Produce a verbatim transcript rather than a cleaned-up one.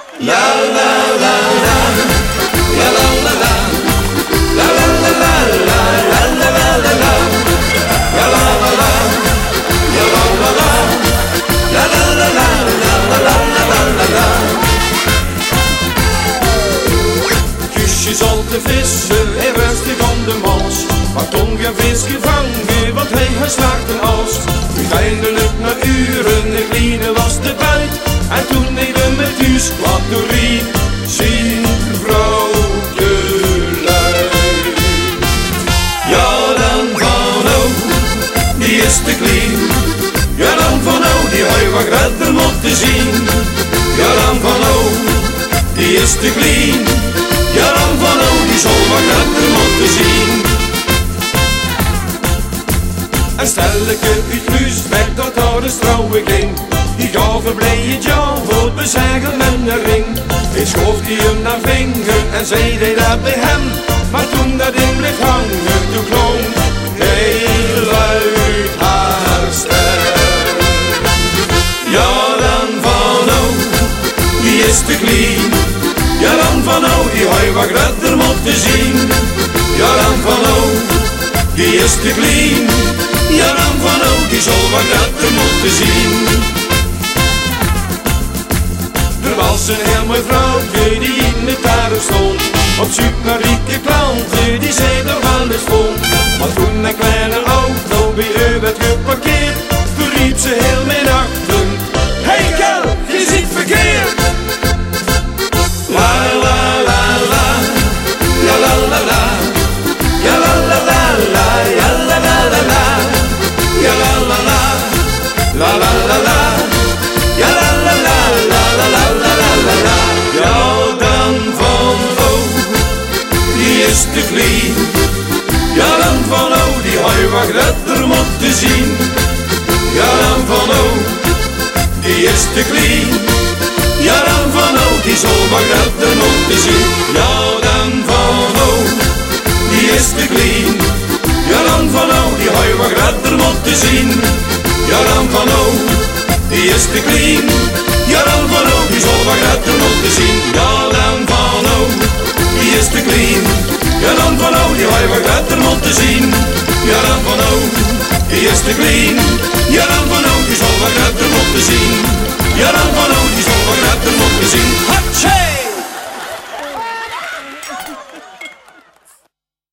La la la la, la la la la, la la la la la, la la la la la, la la la la, la la la la, la la la la, la la la la la. Kusjes al te vissen en rustig om de mals, maar Tom geen vis gevangen, want hij geslaagd een als. Uiteindelijk na uren, de kleine was de buit, en toen hij hem met huis kwam door riep, zien vrouw de lui. Ja dan van o, die is te klein, ja dan van o, die hij wat redder moeten zien. Ja dan van o, die is te klein, ja dan van o, die zal wat redder moeten zien. En stelleke uit huis weg dat daar de trouwe ging, die gaf een blije ja voor het bezeggen met een ring. Hij schoof die hem naar vinger en zei hij dat bij hem, maar toen dat ding bleef hangen, toen klonk heel luid haar stem. Ja dan van o, die is te klein, ja dan van o, die hij wat redder moeten zien. Ja dan van o, die is te klein, ja dan van o, die zal wat redder moeten zien. Er was een heel mooi vrouwtje die in het tuin stond, op zoek naar rieke klanten die zij nog wel eens vond. Maar toen een kleine auto bij u werd geparkeerd, toen riep ze heel minachtend: hey kel, je ziet verkeerd. La la la la, ja la la la, ja la la la la, ja la la la la, ja la la la, la la la la, ja la la la, la la la la la la. Ja dan van o, die is te klein, ja dan van o, die hij wat redder moeten zien. Ja dan van o, die is te klein, ja dan van o, die zal wat redder moeten zien. Ja dan van o, die is te klein, ja dan van o, die hij wat redder moeten zien. Ja dan van o, die is te klein, ja dan van o, die zal wat redder moeten zien. Ja dan van o, die is te klein, ja dan van o, die hij wat redder moeten zien. Ja dan van o, die is te klein, ja dan van o, die zal wat redder moeten zien. Ja dan van o, die zal wat redder moeten zien.